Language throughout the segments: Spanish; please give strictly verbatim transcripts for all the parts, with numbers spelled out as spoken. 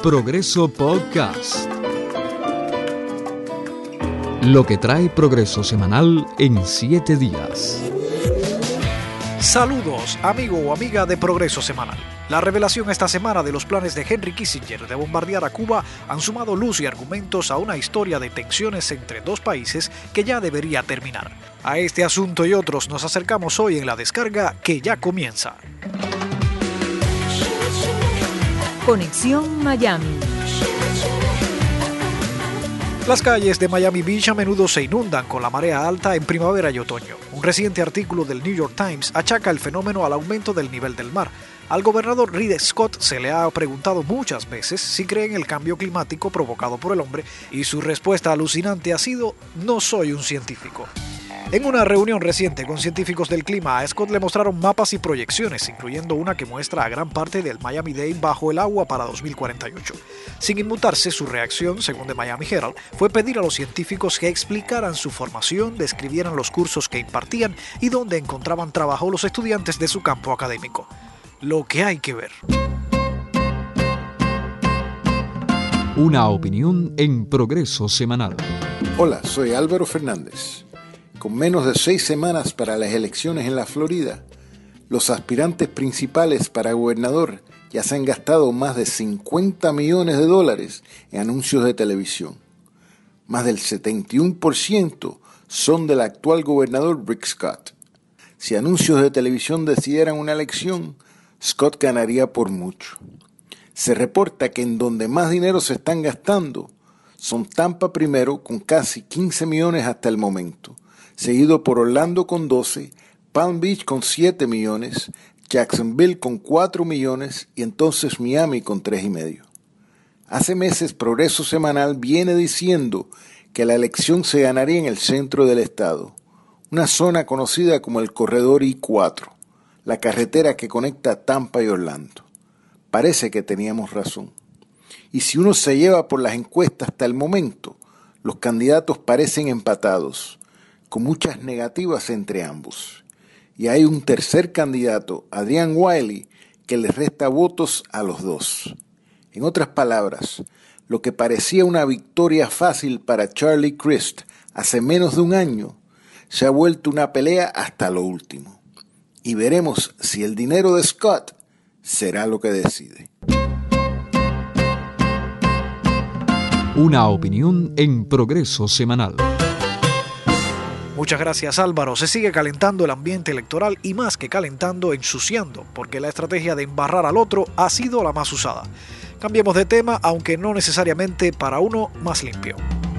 Progreso Podcast. Lo que trae Progreso semanal en siete días. Saludos, amigo o amiga de Progreso Semanal. La revelación esta semana de los planes de Henry Kissinger de bombardear a Cuba han sumado luz y argumentos a una historia de tensiones entre dos países que ya debería terminar. A este asunto y otros nos acercamos hoy en la descarga que ya comienza. Conexión Miami. Las calles de Miami Beach a menudo se inundan con la marea alta en primavera y otoño. Un reciente artículo del New York Times achaca el fenómeno al aumento del nivel del mar. Al gobernador Rick Scott se le ha preguntado muchas veces si cree en el cambio climático provocado por el hombre y su respuesta alucinante ha sido: no soy un científico. En una reunión reciente con científicos del clima, a Scott le mostraron mapas y proyecciones, incluyendo una que muestra a gran parte del Miami-Dade bajo el agua para dos mil cuarenta y ocho. Sin inmutarse, su reacción, según The Miami Herald, fue pedir a los científicos que explicaran su formación, describieran los cursos que impartían y dónde encontraban trabajo los estudiantes de su campo académico. Lo que hay que ver. Una opinión en Progreso Semanal. Hola, soy Álvaro Fernández. Con menos de seis semanas para las elecciones en la Florida, los aspirantes principales para gobernador ya se han gastado más de cincuenta millones de dólares en anuncios de televisión. Más del setenta y uno por ciento son del actual gobernador Rick Scott. Si anuncios de televisión decidieran una elección, Scott ganaría por mucho. Se reporta que en donde más dinero se están gastando son Tampa primero, con casi quince millones hasta el momento, seguido por Orlando con doce, Palm Beach con siete millones, Jacksonville con cuatro millones y entonces Miami con tres y medio. Hace meses Progreso Semanal viene diciendo que la elección se ganaría en el centro del estado, una zona conocida como el Corredor I cuatro, la carretera que conecta Tampa y Orlando. Parece que teníamos razón. Y si uno se lleva por las encuestas hasta el momento, los candidatos parecen empatados, con muchas negativas entre ambos. Y hay un tercer candidato, Adrian Wiley, que les resta votos a los dos. En otras palabras, lo que parecía una victoria fácil para Charlie Crist hace menos de un año, se ha vuelto una pelea hasta lo último. Y veremos si el dinero de Scott será lo que decide. Una opinión en Progreso Semanal. Muchas gracias, Álvaro. Se sigue calentando el ambiente electoral y más que calentando, ensuciando, porque la estrategia de embarrar al otro ha sido la más usada. Cambiemos de tema, aunque no necesariamente para uno más limpio.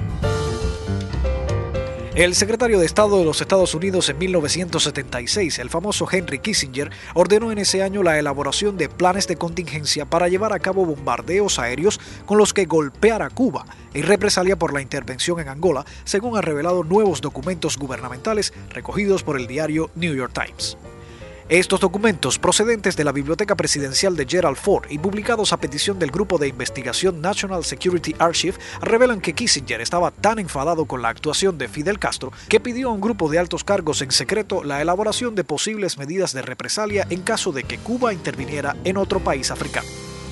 El secretario de Estado de los Estados Unidos en mil novecientos setenta y seis, el famoso Henry Kissinger, ordenó en ese año la elaboración de planes de contingencia para llevar a cabo bombardeos aéreos con los que golpear a Cuba, en represalia por la intervención en Angola, según han revelado nuevos documentos gubernamentales recogidos por el diario New York Times. Estos documentos, procedentes de la Biblioteca Presidencial de Gerald Ford y publicados a petición del Grupo de Investigación National Security Archive, revelan que Kissinger estaba tan enfadado con la actuación de Fidel Castro que pidió a un grupo de altos cargos en secreto la elaboración de posibles medidas de represalia en caso de que Cuba interviniera en otro país africano.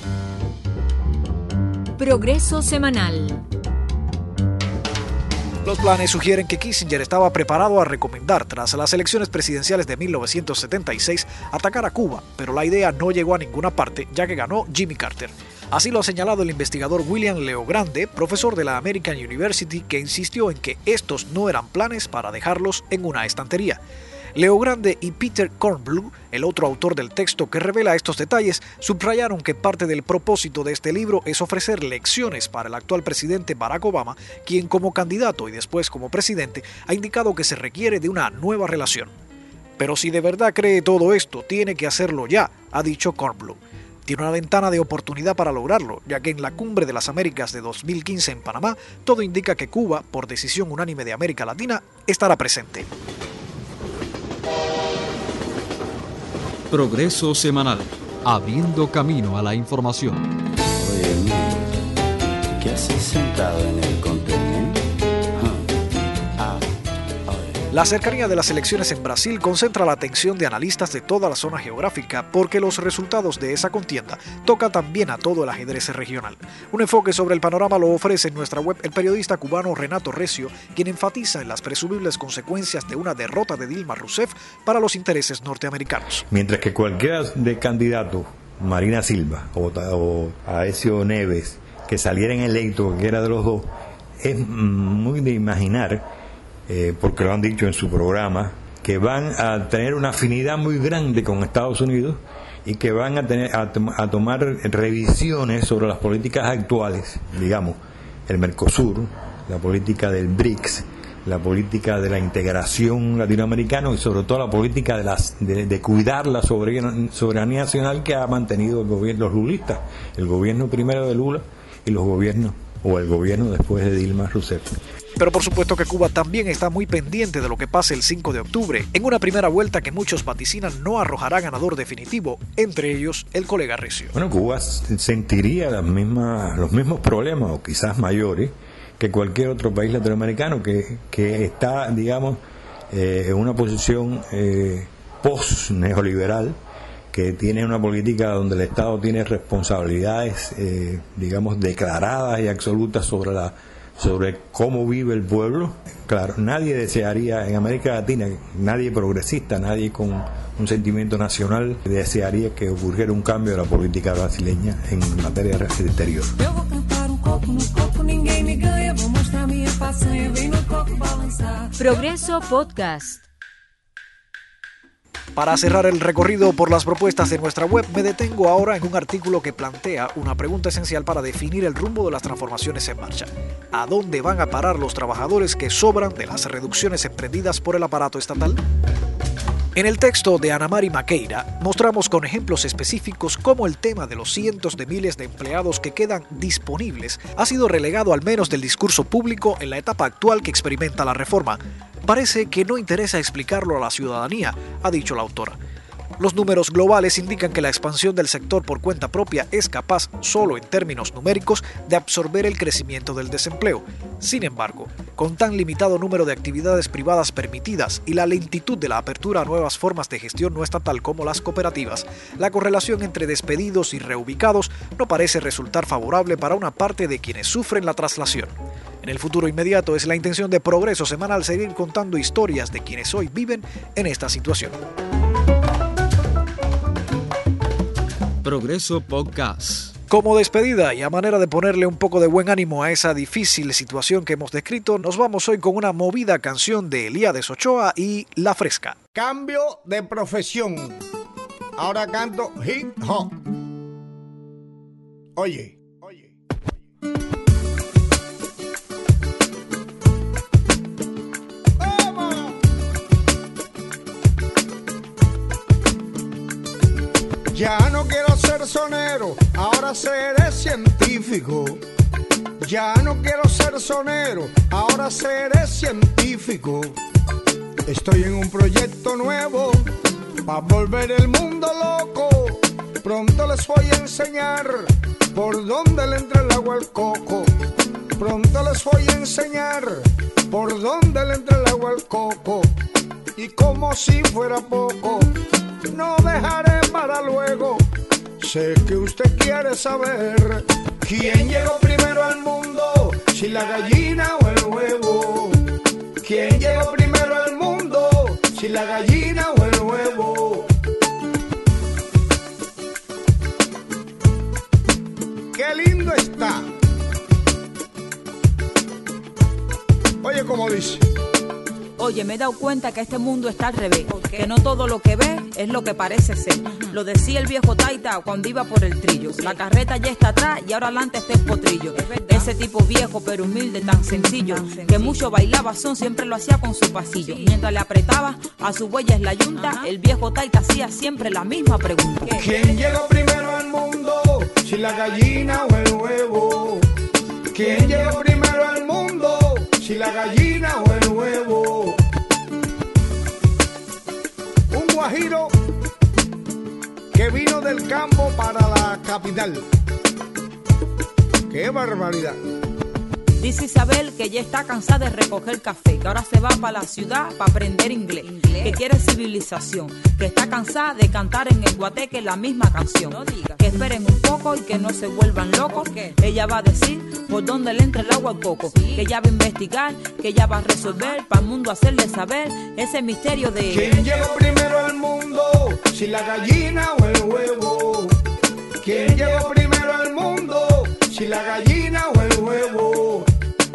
Progreso Semanal. Los planes sugieren que Kissinger estaba preparado a recomendar, tras las elecciones presidenciales de mil novecientos setenta y seis, atacar a Cuba, pero la idea no llegó a ninguna parte, ya que ganó Jimmy Carter. Así lo ha señalado el investigador William Leogrande, profesor de la American University, que insistió en que estos no eran planes para dejarlos en una estantería. Leogrande y Peter Kornbluh, el otro autor del texto que revela estos detalles, subrayaron que parte del propósito de este libro es ofrecer lecciones para el actual presidente Barack Obama, quien como candidato y después como presidente ha indicado que se requiere de una nueva relación. Pero si de verdad cree todo esto, tiene que hacerlo ya, ha dicho Kornbluh. Tiene una ventana de oportunidad para lograrlo, ya que en la Cumbre de las Américas de dos mil quince en Panamá, todo indica que Cuba, por decisión unánime de América Latina, estará presente. Progreso Semanal, abriendo camino a la información. Oye, mira, ¿qué haces sentado en el contenedor? Ah, ah, La cercanía de las elecciones en Brasil concentra la atención de analistas de toda la zona geográfica porque los resultados de esa contienda tocan también a todo el ajedrez regional. Un enfoque sobre el panorama lo ofrece en nuestra web el periodista cubano Renato Recio, quien enfatiza en las presumibles consecuencias de una derrota de Dilma Rousseff para los intereses norteamericanos. Mientras que cualquiera de candidatos, Marina Silva o, o Aécio Neves, que salieran electos, cualquiera de los dos, es muy de imaginar, eh, porque lo han dicho en su programa, que van a tener una afinidad muy grande con Estados Unidos y que van a tener a, to- a tomar revisiones sobre las políticas actuales, digamos, el Mercosur, la política del B R I C S, la política de la integración latinoamericana y sobre todo la política de, las, de, de cuidar la soberanía, soberanía nacional que ha mantenido el gobierno, los lulistas, el gobierno primero de Lula y los gobiernos, o el gobierno después de Dilma Rousseff. Pero por supuesto que Cuba también está muy pendiente de lo que pase el cinco de octubre, en una primera vuelta que muchos vaticinan no arrojará ganador definitivo, entre ellos el colega Recio. Bueno, Cuba sentiría las mismas, los mismos problemas, o quizás mayores, que cualquier otro país latinoamericano que, que está, digamos, eh, en una posición eh, post-neoliberal, que tiene una política donde el Estado tiene responsabilidades, eh, digamos, declaradas y absolutas sobre la sobre cómo vive el pueblo. Claro, nadie desearía en América Latina, nadie progresista, nadie con un sentimiento nacional desearía que ocurriera un cambio de la política brasileña en materia de exterior. Progreso Podcast. Para cerrar el recorrido por las propuestas de nuestra web, me detengo ahora en un artículo que plantea una pregunta esencial para definir el rumbo de las transformaciones en marcha. ¿A dónde van a parar los trabajadores que sobran de las reducciones emprendidas por el aparato estatal? En el texto de Ana Mari Maqueira mostramos con ejemplos específicos cómo el tema de los cientos de miles de empleados que quedan disponibles ha sido relegado al menos del discurso público en la etapa actual que experimenta la reforma. Parece que no interesa explicarlo a la ciudadanía, ha dicho la autora. Los números globales indican que la expansión del sector por cuenta propia es capaz, solo en términos numéricos, de absorber el crecimiento del desempleo. Sin embargo, con tan limitado número de actividades privadas permitidas y la lentitud de la apertura a nuevas formas de gestión no estatal como las cooperativas, la correlación entre despedidos y reubicados no parece resultar favorable para una parte de quienes sufren la traslación. En el futuro inmediato es la intención de Progreso Semanal seguir contando historias de quienes hoy viven en esta situación. Progreso Podcast. Como despedida y a manera de ponerle un poco de buen ánimo a esa difícil situación que hemos descrito, nos vamos hoy con una movida canción de Elías Ochoa y La Fresca. Cambio de profesión. Ahora canto hip hop. Oye, oye. Ya no quiero ser sonero, ahora seré científico. Ya no quiero ser sonero, ahora seré científico. Estoy en un proyecto nuevo, para volver el mundo loco. Pronto les voy a enseñar por dónde le entra el agua al coco. Pronto les voy a enseñar por dónde le entra el agua al coco. Y como si fuera poco, no dejaré para luego. Sé que usted quiere saber quién llegó primero al mundo, si la gallina o el huevo. ¿Quién llegó primero al mundo, si la gallina o el huevo? ¡Qué lindo está! Oye, como dice. Oye, me he dado cuenta que este mundo está al revés, que no todo lo que ves es lo que parece ser. Uh-huh. Lo decía el viejo Taita cuando iba por el trillo. Sí. La carreta ya está atrás y ahora adelante está el potrillo. Ese tipo viejo pero humilde, tan sencillo, tan sencillo, que mucho bailaba son, siempre lo hacía con su pasillo. Sí. Mientras le apretaba a sus huellas la yunta, uh-huh, el viejo Taita hacía siempre la misma pregunta. ¿Qué? ¿Quién llegó primero al mundo, si la gallina o el huevo? ¿Quién llegó primero al mundo, si la gallina o el huevo? Un guajiro que vino del campo para la capital. ¡Qué barbaridad! Dice Isabel que ya está cansada de recoger café, que ahora se va para la ciudad para aprender inglés, inglés, que quiere civilización, que está cansada de cantar en el guateque la misma canción. No diga. Que esperen un poco y que no se vuelvan locos. Ella va a decir por dónde le entra el agua al coco, que ella va a investigar, que ella va a resolver para el mundo hacerle saber ese misterio de ¿quién llegó primero al mundo? Si la gallina o el huevo. ¿Quién llegó primero al mundo? Si la gallina o el huevo.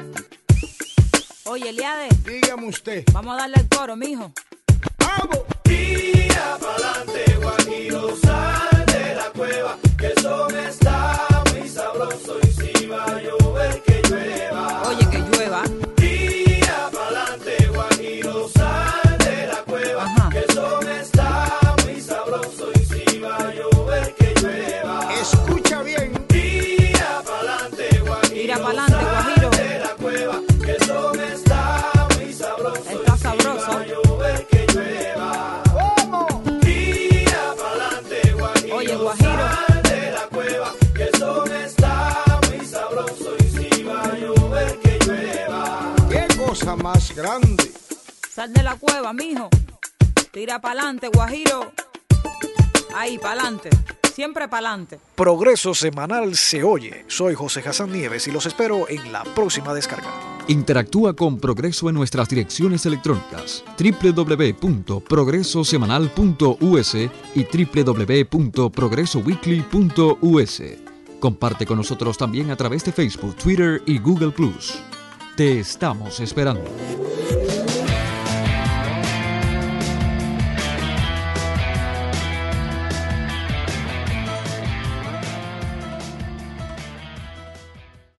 Oye, Eliade, dígame usted. Vamos a darle el coro, mijo. ¡Vamos! Tira pa'lante, guajiro, sal de la cueva, que el sol está muy sabroso y si va a llover que llueva. Oye, que llueva. Tira pa'lante, guajiro, sal de la cueva. Ajá. Que el sol está muy sabroso y si va a llover que llueva. Escucha bien. Tira pa'lante, guajiro, Tira pa'lante, guajiro. Sal de la cueva, que el sol está muy sabroso. Está sabroso. Y si va a llover que llueva. ¿Cómo? Tira pa'lante, guajiro. Oye, guajiro. Sal de la cueva, que el sol está muy sabroso y si va a llover que llueva. ¡Qué cosa más grande! Sal de la cueva, mijo. Tira pa'lante, guajiro. Ahí, pa'lante. Siempre pa'lante. Progreso Semanal se oye. Soy José Hassan Nieves y los espero en la próxima descarga. Interactúa con Progreso en nuestras direcciones electrónicas doble u doble u doble u punto progreso semanal punto u s y doble u doble u doble u punto progreso weekly punto u s. Comparte con nosotros también a través de Facebook, Twitter y Google plus. Te estamos esperando.